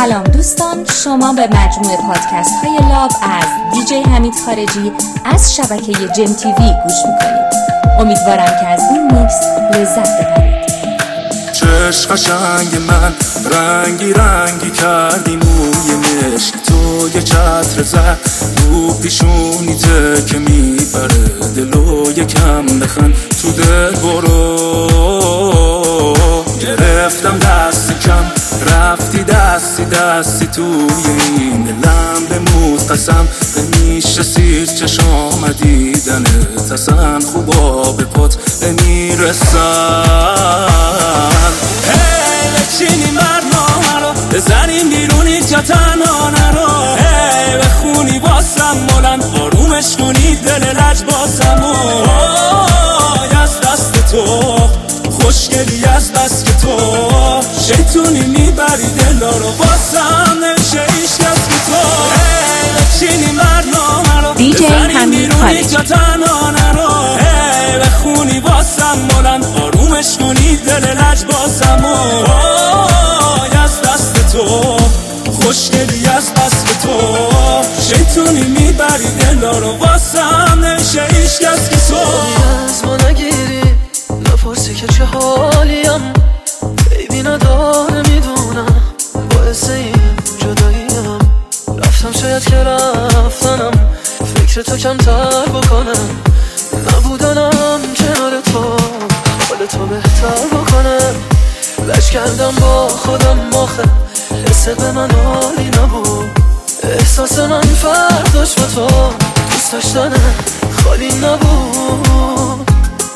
سلام دوستان، شما به مجموعه پادکست های لاب از دیجی حمید خارجی از شبکه جم تیوی گوش میکنید. امیدوارم که از این میکس لذت ببرید. چشم قشنگ من رنگی رنگی کردی موی مشک، تو یه چتر زد رو پیشونیته که میبره دلو یکم بخن تو دل برو. گرفتم دستی کم رفتی دستی توی این لم بمود قسم نمیشه سیر چشام دیدنت اصلا خوبا به پات نمیرسن. هی بچینی مرنامه رو بزنیم بیرونی جا تنها نرو، هی بخونی واسم بلند آرومش کنی دل لج باسم از دست تو خوشگلی از بس که تو شیطونی میبری دلا رو واسم نمیشه ایش کس که تو. هی بچینی مرنامه رو بزنیم بیرونی جا تنها نرو، هی بخونی واسم بلند آرومش کنی دل لج باسم از دست تو خوشگلی از بس که تو شیطونی میبری دلا رو واسم نمیشه ایش کس که تو. از ما نگیری نپرسی که چه حالیم، بیبی نداره میدونم باعث این جداییم. رفتم شاید که رفتنم فکر تو کمتر بکنم، نبودنم کنار تو حال تو بهتر بکنم. لج کردم با خودم آخه حس به من حالی نبود، احساس من فرداش با تو دوست داشتنم خالی نبود.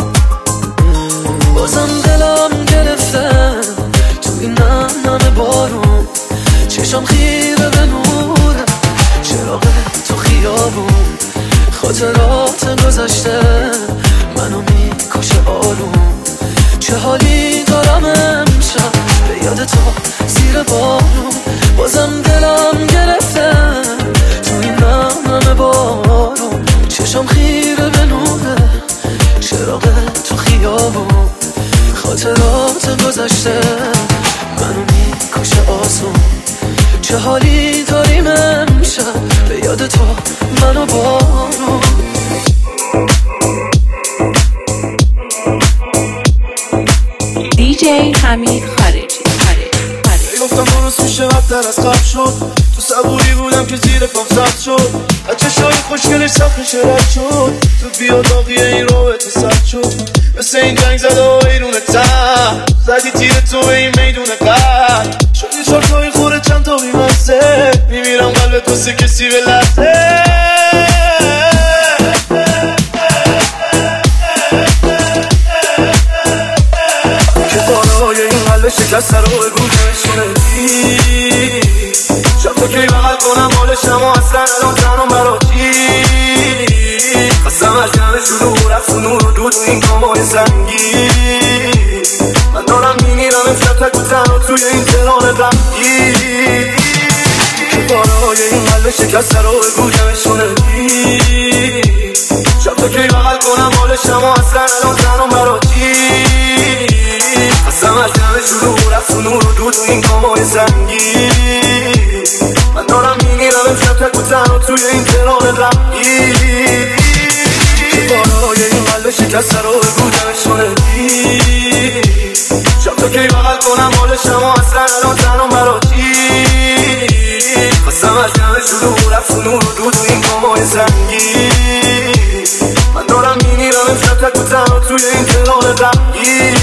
بازم دلم گرفتم تو این نم بارون، چشم خیره به نورم چراغ تو خیابون. خاطرات گذشته منو میکشه آروم، چه حالی دارم امشب به یاد تو زیر بارون. بازم دلم گرفتم تو این نم بارون، چشم خیره به نورم چراغ تو خیابون. خاطرات گذشته منو میکشه آسون، چه حالی داریم امشب به یاد تو منو بارون. دیجی حمید خارجی. گفتم درست میشه بدتر از قبل شد، تو صبوری بودم که زیر پام سخت شد، از چشای خوشگلش سخت رد شد، تو بیا داغیه این رابطه سخت شد. مثل این جنگ زده و ایرون تر زدی تیر تو به این میدون قلب، شدی چارتای خوره چند تا بیمسته، میمیرم قلب تو سه کسی به لحظه. که بارای این قلب شکسته رو بگو نشونه دی، شب تو کی بغل کنم بالشم و اصلا الان تنم براتی. قسم از جمع شروع رفت و نور و دود و این کامای سنگی، من دارم میمیرم امشب تک و تنها توی این تهران رنگی. که بارای این قلب شکسته رو بگو نشونه دی، شب تو کی بغل کنم بالشم و اصلا الان تنم براتی. قسم از جمع شروع رفت و نور و دود و این کامای سنگی، من دارم میمیرم امشب تک و تنها توی این تهران رنگی. که بارای این قلب شکسته رو بگو نشونه دی، شب تو کی بغل کنم بالشم و اصلا الان تنم براتی. قسم از جمع شروع رفت و نور و دود و این کامای سنگی، من دارم میمیرم امشب تک و تنها توی این تهران رنگی.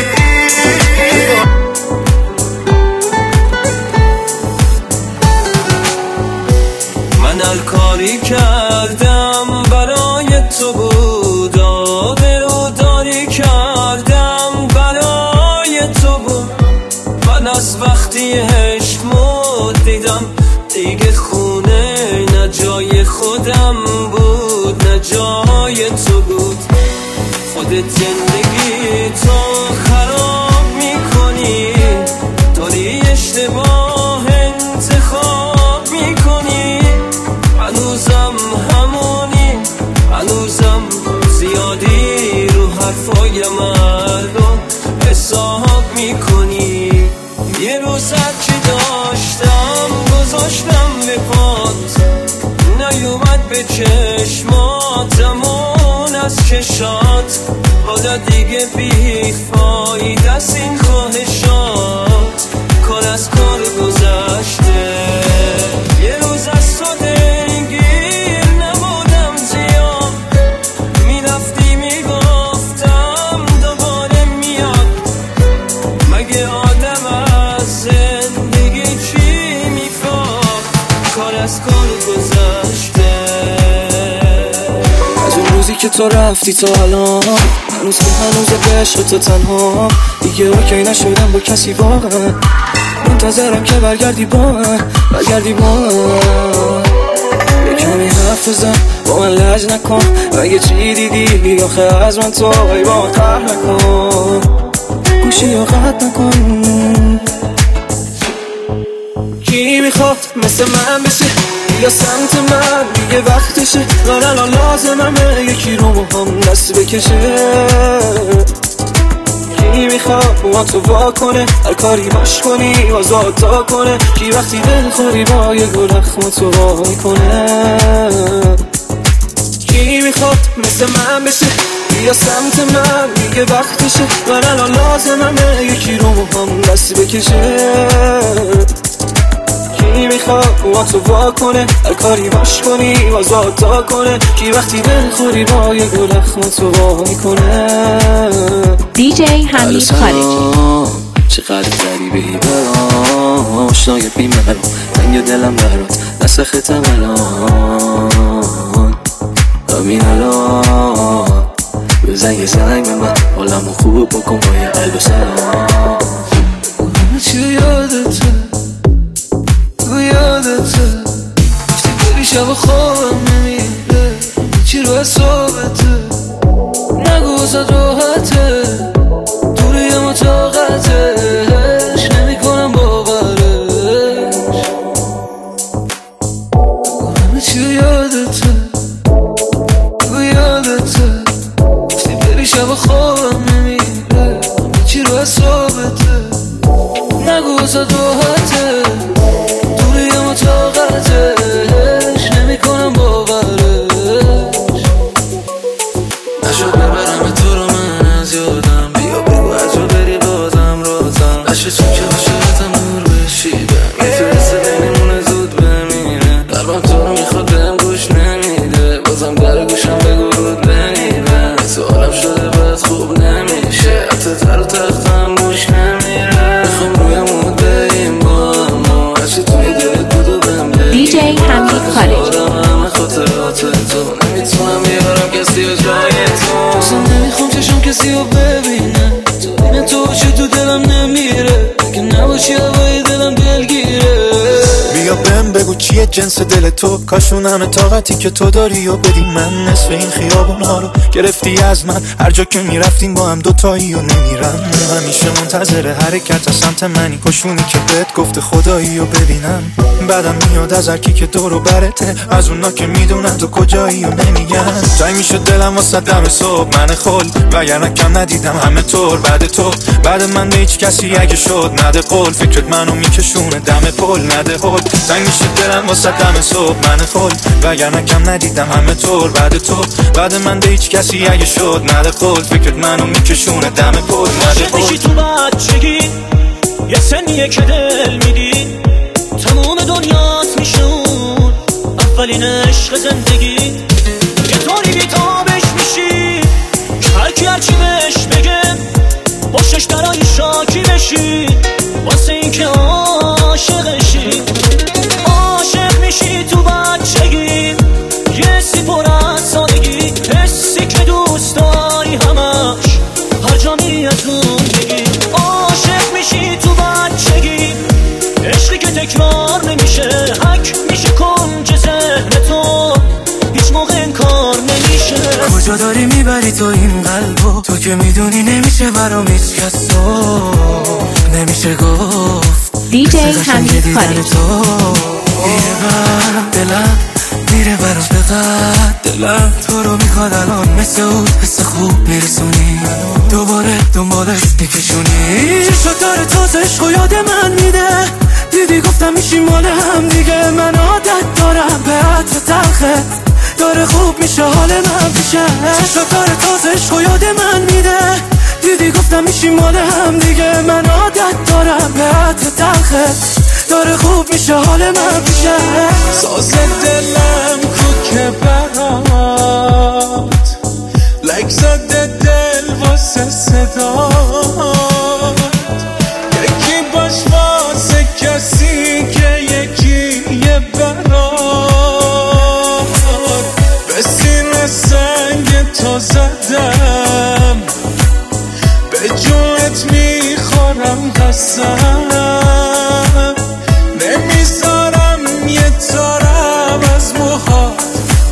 من الکاری کردم برای تو بود، دلوداری کردم برای تو بود. من از وقتی عشق دیدم دیگه خونه نه جای خودم بود نه جای تو بود. خودت زندگی تو خراب میکنی، داری اشتباه انتخاب میکنی. هنوزم همونی، هنوزم زیادی رو حرفای مردم حساب میکنی. یه روز هرچی داشتم انگشتم به پات نیومد به چشماتمون از کشات حالا دیگه بیفایده است این خواهشات کار از کار گذشته یه روز از تو دلگیر نبودم زیاد میرفتی میگفتم دوباره میاد مگه آدم از زندگی چی میخواد کار از کار گذشته از اون روزی که تو رفتی تا الان هنوز به عشق تو تنها دیگه اوکی نشدم با کسی واقعا منتظرم که برگردی با من یه کمی حرف بزن با من لج نکن اگه چی دیدی آخه از من تو ای با من قهر نکن گوشی یا قطع نکن کی میخواد مثل من بشه یا سمت من دیگه وقتشه الان لازممه یکی رو با هم دست بکشه کی میخواد با تو وا کنه هر کاری باش کنی آزاد تا کنه کی وقتی دل خوری با یه گل اخم تو وای کنه کی میخواد مثل من بشه یا سمت من دیگه وقتشه الان لازممه یکی رو با هم دست بکشه کی میخواد با تو وا کنه هر کاری باش کنی آزاد تا کنه کی وقتی دل خوری با یه گل اخم تو وای کنه دیجی حمید خارجی چقدر غریبی برام آشنای بیمرم رنگ دلم برات نسختم الان همین الان بزن یه زنگ به من حالمو خوب بکن با یه قلب و سلام چی یادته تو یادته گفتی بری شب خوابم نمیره چی رو حسابته نگو واسه راحته دوری اما طاقتش نمی کنم باورش همه چی یادته تو یادته گفتی بری شب خوابم نمیره چی رو حسابته نگو واسه راحته دوری اما طاقتش نمی کنم باورش نشد ببرم تو رو من از یادم بیا بگو از جا بری بازم رازم نشد چون که باشرتم نور بشیدم میفرسته بینیمونه زود بمیره قلبم تو رو میخواد بهم گوش نمیده بازم در گوشم بگو رود بمیره سوالم شده باید خوب نمیشه حتی تر و تختم گوش نمیره میخوام رویمون بریم با اما هرچی توی دلت بود و بهم بگیره دیجی حمید خارجی همه خاطرات تو نمیتونم بیارم کسی و جای تو اصلا نمیخوام چشم کسی رو ببینه تو این تو باشی تو دلم نمیره اگه نباشی هوای دلم دلگیره بیا بهم بگو چیه جنس دل تو کاشون همه طاقتی که تو داری و بدی من نصف این خیابونا رو گرفتی از من هر جا که میرفتیم با هم دوتایی و نمیرم همیشه منتظر حرکت از سمت منی کاشونی که بهت گفته خدایی و ببینم بعدم میاد از هرکی که دورو برته از اونا که میدونن تو کجایی و نمیگن تای میشد دلم واسه دم صبح من خل وگرنه کم ندیدم همه طور بعد تو بعد من به هیچ کسی اگه شد نده قول فکرت منو میکشونه دم پل نده هول تنگ میشه دلم واسه دم صبح من خل وگرنه کم ندیدم همه طور بعد تو بعد من به هیچ کسی اگه شد نده قول فکرت منو میکشونه دم پل نده هول میشی تو بچگی یه سنیه که دل میدی تموم دنیات میشون اولین عشق زندگی یه طوری بیتابش میشی هرکی هرچی بهش بگه باشش درای شاکی بشی واسه این که عاشقشی عاشق میشی تو بچگی یه سی پر از سادگی حسی که دوست داری همش هر جا میادون بگی عاشق میشی تو بچگی عشقی که تکرار نمیشه حک میشه کنج ذهن تو هیچ موقع انکار نمیشه کجا داری میبری تو این قلبو تو که میدونی نمیشه برام هیچ کس تو نمیشه گفت دیجی حمید خارجی میره بر دلم میره برام بقد دلم تو رو میخواد الان مثل اون حس خوب میرسونی دوباره دنبالش میکشونی چشم داره تازه عشق و یاد من میده دیدی گفتم میشیم مال هم دیگه. من عادت دارم به عطر تلخت، داره خوب میشه حال من پیشه. چشم داره تازش و یاد من میده. دیدی گفتم میشیم مال هم دیگه. من عادت دارم به عطر تلخت، داره خوب میشه حال من پیشه. ساز دلم کو که برات لک زده دل واسه صدات. یکی باش واسه کسی که یکی یه برات. به سینه سنگ تو زدم، به جونت میخورم قسم. نمیذارم یه تارم از موهات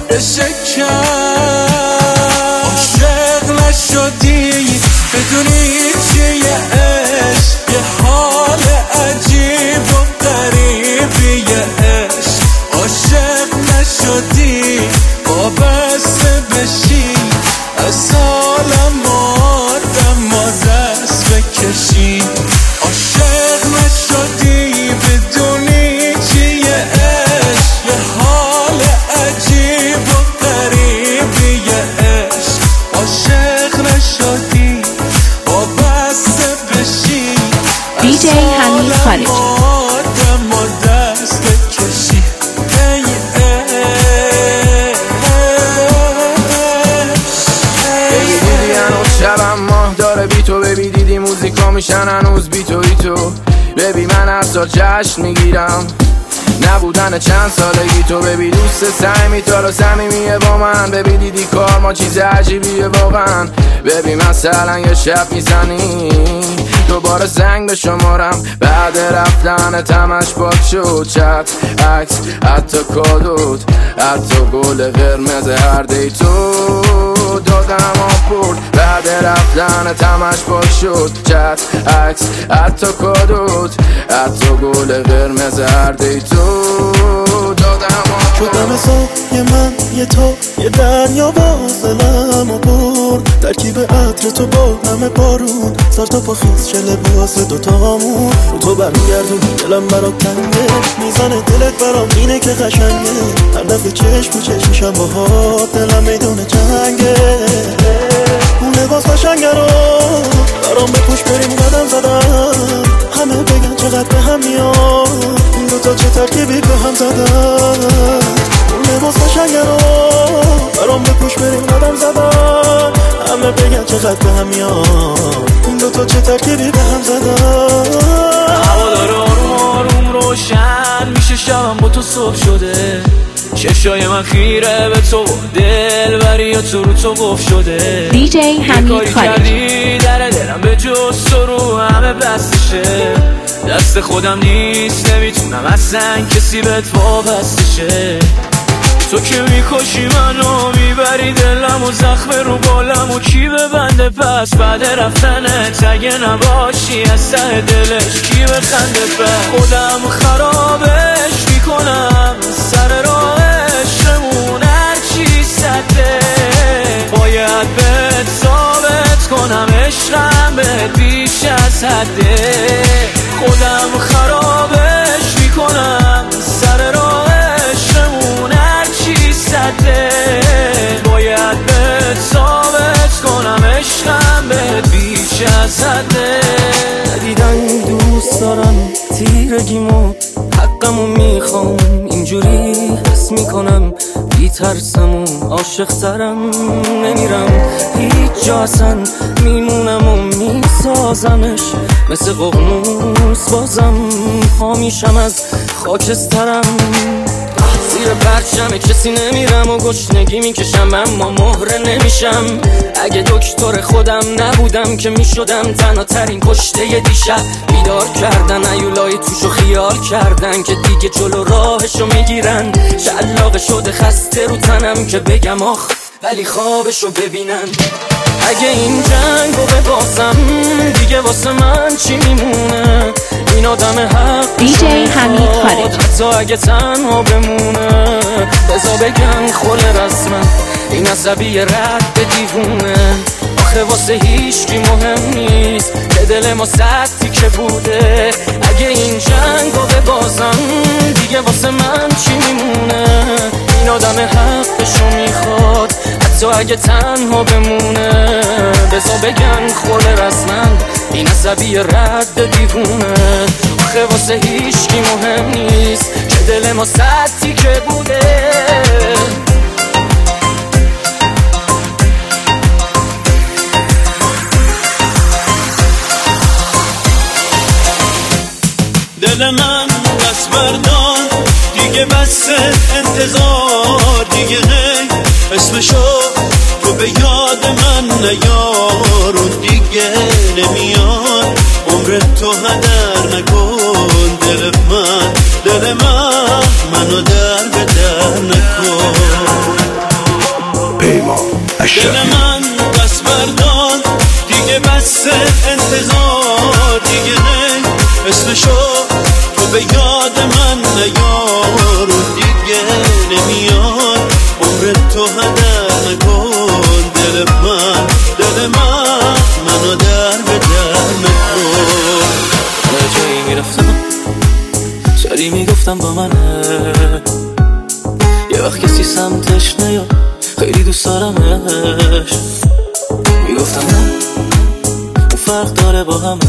بشکن. عاشق نشدی بدونی چیه عشق، یه حال عجیب و غریبیه عشق. عاشق نشدی وابسته بشی، از حالم مردم ما دست بکشی. عاشق نشدی بدونی چیه عشق، یه حال عجیب و غریبیه عشق. عاشق نشدی وابسته بشی، DJ حمید خارجی. مردم ما دست بکشی. دیدی هنوز شبم ماه داره بی تو، ببی دیدی موزیکا میشن هنوز بی تو. ببی من هر سال جشن میگیرم نبودن چند سالگی تو. ببی دوست سعی تو صمیمیه با من. ببی دیدی کار ما چیز عجیبیه واقعا. ببی مثلا یه شب میزنی دوباره زنگ به شمارم، بعد رفتن تمش پاک شد. چت عکس حتی کادوت، حتی گل قرمز هر دی تو دادم آپورد. بعد رفتن تمش پاک شد. چت عکس حتی کادوت، حتی گل قرمز هر دی تو دادم آپورد. شدم یه من یه تو یه دریا باز دلم و برد. ترکیب عطر تو با همه بارون، سر تا پا خیز چه لباس دوتامون. رو تو برمیگردون دلم برات تنگه، میزان دلت برام اینه که قشنگه. هر دفعه چشم تو چشم میشم باهات، دلم میدون جنگه. اون لباس قشنگه رو برام بپوش بریم قدم زدم. همه بگن چقدر به هم میاد، این دوتا چه ترکیبی به هم زدن. اون لباس قشنگه رو برام بپوش بریم قدم زدن. همه بگن چقدر به هم میاد، این دوتا چه ترکیبی به هم زدن. هوا داره آروم آروم روشن میشه، شبم با تو صبح شده. چشای من خیره به تو، دل بریا تو رو تو گفت شده. DJ حمید خارجی. در دلم به جز تو رو همه بستشه. دست خودم نیست نمیتونم اصلا کسی بهت وابستشه. تو که میکشی منو، میبری دلم و زخم رو بالم و کی ببنده پس بعد رفتنت. اگه نباشی از ته دلش کی بخنده پس. خودم خرابش میکنم سر راهشمون، هرچی سده باید بهت ثابت کنم عشقم بهت بیش از حده. خودم خرابش میکنم سر راهشمون، هرچی سده باید بهت ثابت کنم عشقم بهت بیش از حده. دیدن دوست دارم تیرگیمو، حقمو میخوام اینجوری حس میکنم. بیترسم و عاشق ترم نمیرم هیچ جا اصلا، میمونم و میسازمش مثل ققنوس. بازم خامیشم از خاکسترم، زیر پرچم کسی نمیرم و گشنگی میکشم اما مهره نمیشم. اگه دکتر خودم نبودم که میشدم تنها ترین کشته دیشب. بیدار کردن ایولای توشو خیال کردن که دیگه جلو راهشو میگیرن. شلاق شده خسته رو تنم که بگم آخ ولی خوابشو ببینن. اگه این جنگو ببازم دیگه واسه من چی میمونه؟ این آدم حق DJ حمید خارجی. حتی اگه تنها بمونه بذار بگم خل رسمم این عصبی رد به دیوونه. آخه آخه واسه هیچکی مهم نیست که دل ما سطحی که بوده. اگه این جنگو ببازم دیگه واسه من چی میمونه؟ این آدم حقشو میخواد حتی اگه تنها بمونه. بذار بگن خورده رسما این عصبی رد دیوونه. آخه واسه هیچکی مهم نیست که دل ما سطحی که بوده. دل من دست بردار دیگه بس انتظار دیگه غیر اسمشو تو به یاد من نیار و دیگه نمیاد عمر تو هدر نکن. دل من منو در به در نکن. دل من دست بردار دیگه بس انتظار دیگه غیر اسمشو تو به یاد من نیار و دیگه نمیاد عمر تو هدر نکن. دل من منو در به در نکن. هر جایی میرفتم سری میگفتم با منه، یه وقت کسی سمتش نیاد خیلی دوست دارمش. میگفتم نه اون فرق داره با همه،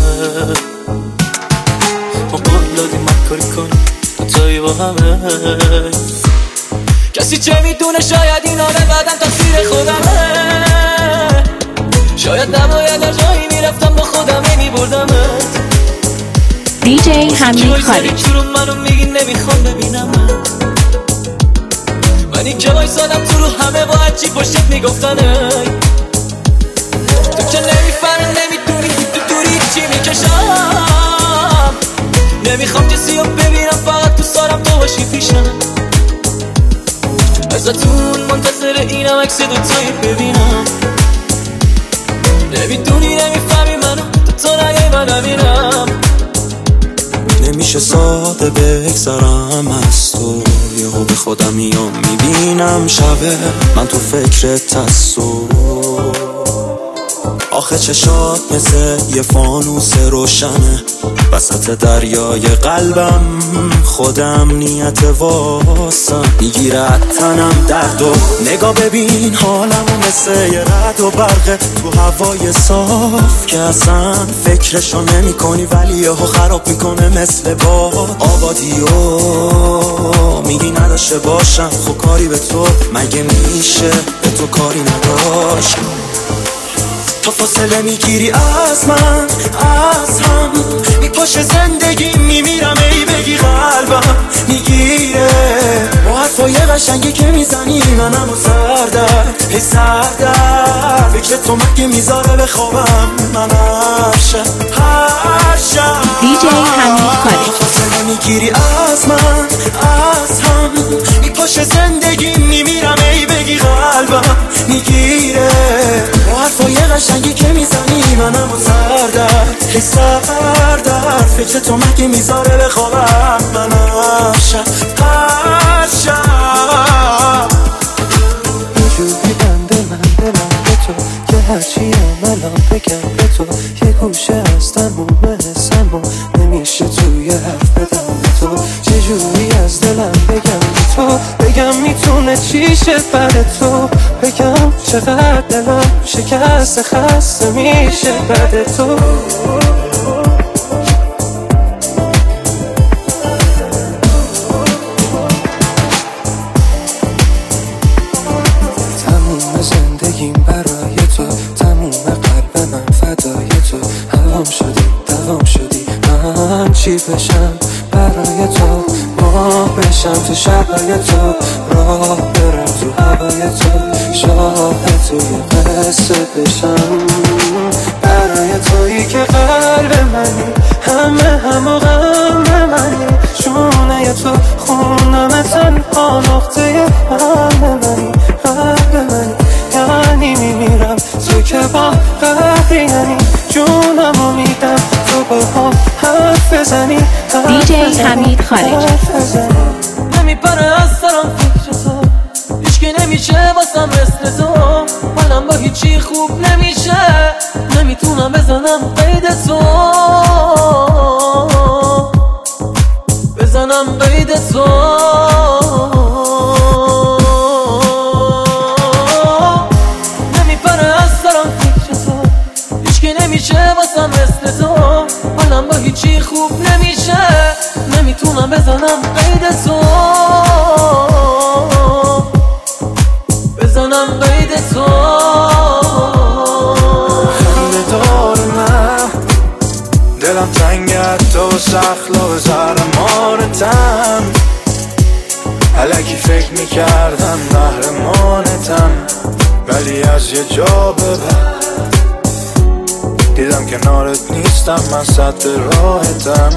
ما قول دادیم من کاری کنیم دوتایی با همه. کسی چه میدونه شاید اینا نقدم تقصیر خودمه. شاید نباید هر جایی میرفتم با خودم میبردمت. دیجی حمید خارجی. چرا منو میگی نمیخوام ببینم منی که وایسادم تو رو همه با هرچی پشتت میگفتنه. تو که نمیفهمی نمیدونی تو دوری چی میکشم. نمیخوام کسی رو ببینم فقط تو سارم تو باشی پیشم. ازتون منتظر اینم عکس دوتایی ببینم. نمیدونی نمیفهمی منو تو نگه من نمیرم. نمیشه ساده بگذرم از تو، یهو به خودم میام میبینم شبه من تو فکرت هستو. آخه چشات مثل یه فانوس روشنه وسط دریای قلبم. خودم نیت واسم میگیرد تنم درد و نگاه ببین حالمو مثل یه رد و برقه تو هوای صاف که اصلا فکرشو نمی کنی ولی یهو خراب میکنه مثل باد. آبادیو میگی نداشته باشم خب کاری به تو مگه میشه به تو کاری نداشت. تو فاصله میگیری از من از هم میپاشه زندگی میمیرم ای بگی قلبم میگیره با حرفای قشنگی که میزنی منم و سردرد هی سردرد فکر تو مگه میذاره بخوابم من هر شب دیجی حمید خارجی. فاصله میگیری از من از هم میپاشه زندگی میمیرم ای بگی قلبم میگیره با حرفای قشنگی که میزنی منم و سردرد هی سردرد فکر تو مگه میذاره بخوابم من هر شب اینجوری دلم به تو که هرچی الان بگم به تو یه گوشه از تموم حسم و نمیشه توی حرف بدم به تو. چجوری از دلم بگم به تو بگم میتونه چی شه بعد تو بگم چقدر دلم شکست خسته میشه بعد تو. تموم زندگیم برای تو، تموم قلب من فدای تو. هوام شدی دوام شدی من چی بشم برای تو. ماه بشم تو شبای تو، راه برم تو هوای تو. شاهد توی قصه بشم برای تویی که قلب منی همه غم منی. شونه تو خونم تنها نقطه قلب منی قلب منی. یعنی میمیرم تو که با قهری یعنی جونمو میدم تو با هم حرف بزنی. دیجی حمید خارجی. نمیپره از سرم فکر تو هیچکی نمیشه واسم مثل تو. حالا حالم با هیچی خوب نمیشه، نمیتونم بزنم قید تو، بزنم قید تو. نمیپره از سرم فکر تو، هیچکی نمیشه واسم مثل تو. حالم با هیچی خوب نمیشه، نمیتونم بزنم قید تو، بزنم قید تو. خنده دار من دلم تنگت تو سخلا و زرمانتم، الکی فکر میکردم قهرمانتم، ولی از یه جا به بعد دیدم کنارت نیستم، من سد راحتم.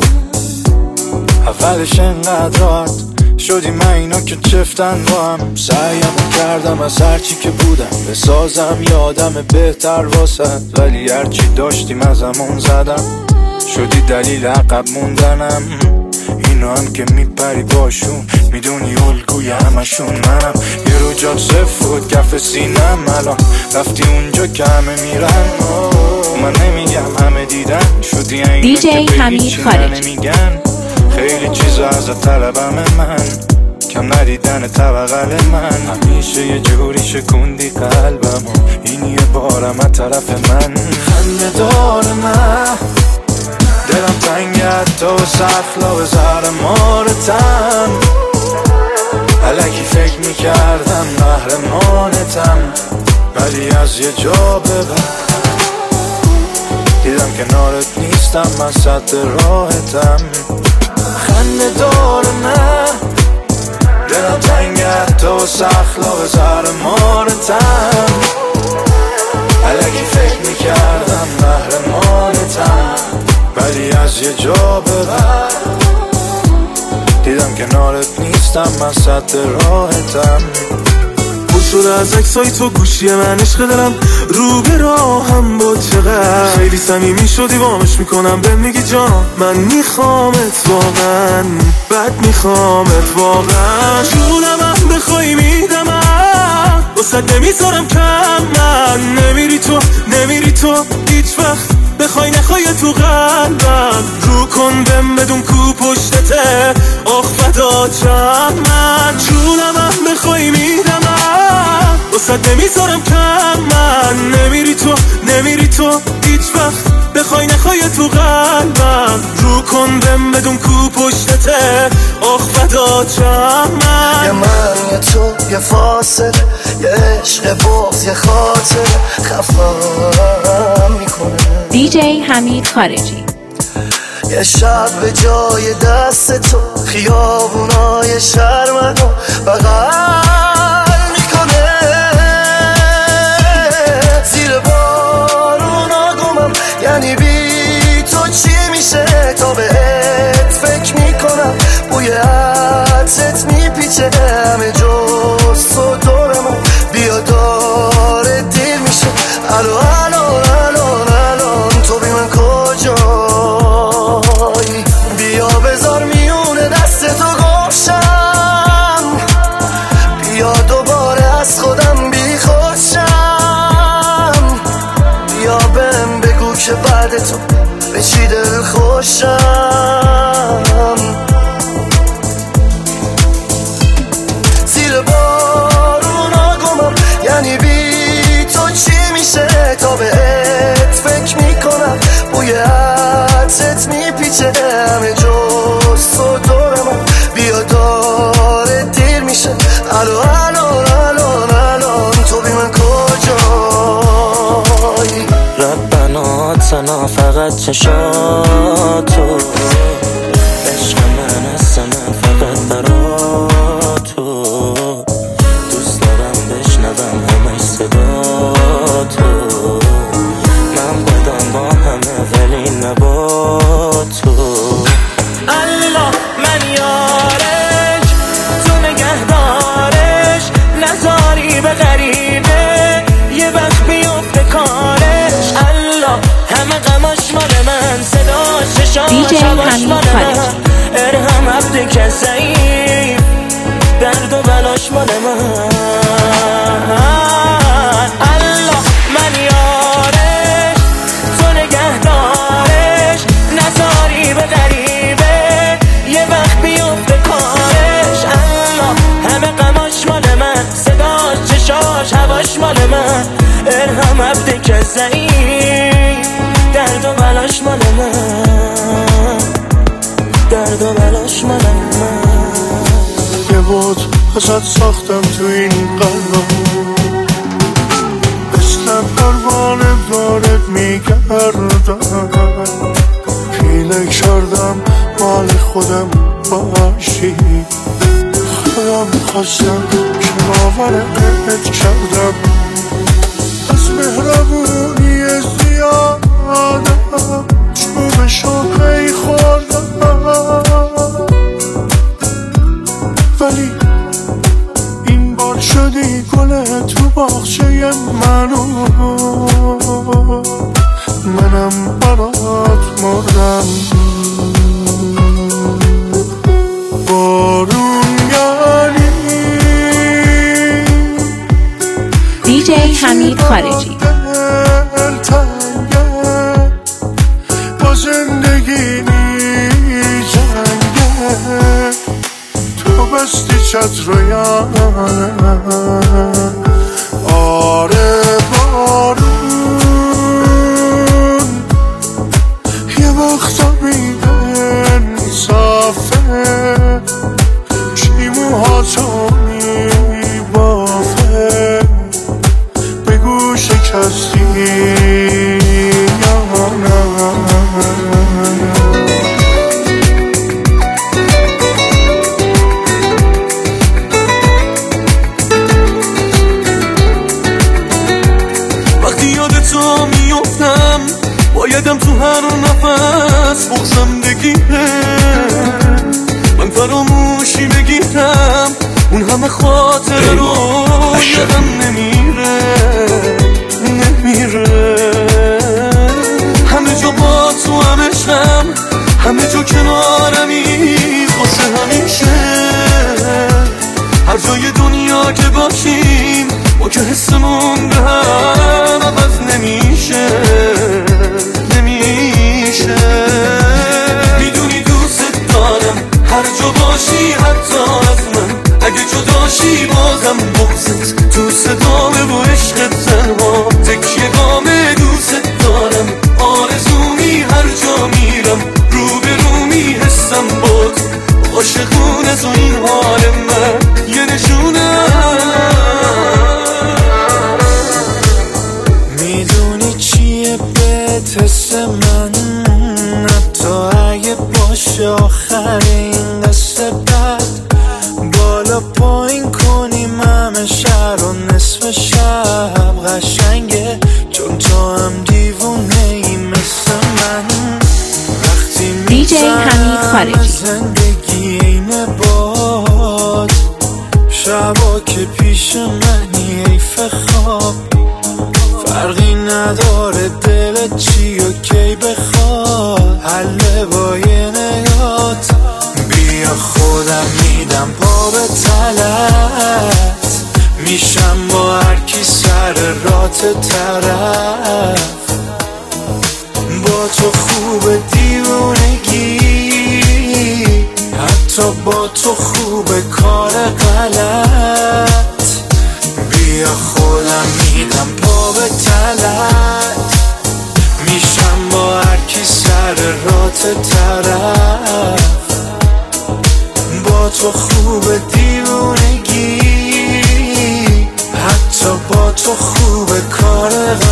اولش انقدر راحت شدی من اینا که چفتن با هم، سعیم کردم از هرچی که بودم بسازم یادم بهتر واسد، ولی هرچی داشتیم ازمون زدم، شدی دلیل عقب موندنم. اینا هم که میپری باشون میدونی الگوی همشون منم، یه رو جات سفود کف سینم، الان رفتی اونجا که همه میرن. من نمیگم همه دیدن شدی این دیجی حمید خارجی نمیگن، خیلی چیزا ازت طلبم من، کم ندیدن طبقل من، همیشه یه جوری شکوندی قلبم، این یه بارم از طرف من. خنده دار من دلم تنگت تو سخلا به زرمانتم، الکی فکر میکردم قهرمانتم، ولی از یه جا به بعد دیدم کنارت نیستم، من سد راحتم. خنده دار من دلم تنگت تو سخلا به زرمانتم، الکی فکر میکردم قهرمانتم، ولی از یه جا به بعد دیدم کنارت نیستم، من سد راحتم. شده از عکسای تو گوشی من، عشق دلم رو به راهم با چقدر خیلی صمیمی شدی وامش میکنم، به میگی جان من میخوامت واقعا، بد میخوامت واقعا، جونم هم بخوای میدمم واسه نمیذارم کم، من نمیری تو هیچ وقت بخوای نخوای تو قلبم، رو کن بهم بدون کو پشتته آخ فداچم، من جونم هم بخوای میدمم واسه نمیذارم کم، من نمیری تو هیچ وقت بخوای نخوای تو قلبم، رو کن بهم بدون کو پشتته آخ فداچم، من یه من یه تو یه فاصله، یه عشق بغض یه خاطر خفم میکنه. دیجی حمید خارجی. یه شب به جای دست تو خیابونای شهر منو بغل میکنه، زیر بارونا گمم یعنی بی تو چی میشه، تا بهت فکر میکنم بوی عطرت میپیچه، همه جز تو دورمو بیا داره دیر میشه، الان تو بی من کجایی، بیا بذار میونه دست تو گمشم، بیا دوباره از خودم بی خوشم، بیا بهم بگو که بعد تو به چی دل خوشم، زیر بارونا گمم یعنی بی تو چی میشه، تا بهت فکر میکنم بوی عطرت میپیچه، همه جز تو دورمم بیا داره دیر میشه، الان تو بی من کجایی، ربنا اتنا فقط چشاتو، عشق من است من فقط برا تو، دوست دارم بشنوم همه صدا تو، من بدم با همه ولی نبا تو، الله من یارش تو نگهدارش، نذاری به غریبه یه وقت بیفته کارش، الله همه غماش مال من، صداش شاش هواش مال من، ارهم عبدی که ضعیف درد و بلاش مال من، غمش منم من، درد و بلاش منم من. یه بود ازت ساختم تو این قلبم، مثل پروانه دارت میگردم، پیله کردم مال خودم باشی، خودم خواستم که باورت کردم، از مهربونی زیادم چوب شاقی خوردم، ولی این بار شدی گل تو باغچه منو، منم برات مردم. بارون یعنی دیجی حمید خارجی. با زندگی جنگه، تو بستی چتریانه، آره بارون یه وقتا بیدن صافه، چی موهاتو میبافه، بگو شکستی یا نه. تو میفتم بایدم تو هر نفس بغزم بگیره، من فراموشی بگیرم اون همه خاطر رو یادم نمیره، همه جا با تو همشم، همه جا کنارمی واسه همیشه، هر جای دنیا که باشیم با که حسمون به هم عوض نمیشه. میدونی دوست دارم هر جا باشی حتی از من، اگه جداشی بازم بغزت تو صدامه و عشقت تنها تکیه گامه. دوست دارم آرزومی هر جا میرم روبرومی حسم بود عاشقون از این حال من یه میدونی چیه بهت حس من، حتی اگه باشه آخر این قصه بد، بالا پایین کنیم همه شهر و نصف شب قشنگه، چون تو هم دیوونه ای مثل من. وقتی دیجی حمید خارجی. زندگی اینه باد، شبا که پیش منی ایف خواب، فرقی نداره دلت چی و کی بخواد، حل با یه نگات، بیا خودم میدم پا به تلت، میشم با هر کی سر رات طرف، با تو خوب دیوونگی، حتی با تو خوب کار غلط، بیا خودم میدم پا به تلت، میشم با هر کی سر رات طرف، با تو خوب دیوونگی، حتی با تو خوب کار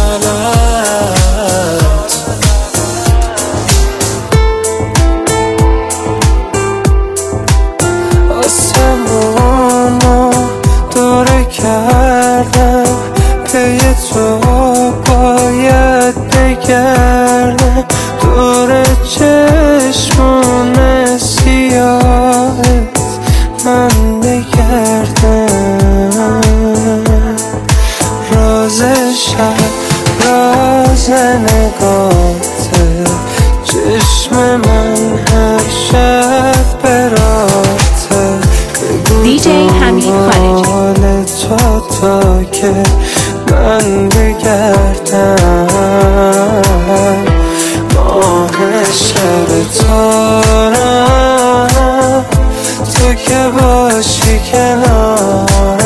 غلط. آسمانو دوره کردم پی تو باید بگردم، دور چشمون سیاهت من بگردم، راز شب راز نگاته، چشم من هر شب براته، دیجی حمید خارجی. تا که من بگردم، ماه شب تارم، تو که باشی کنار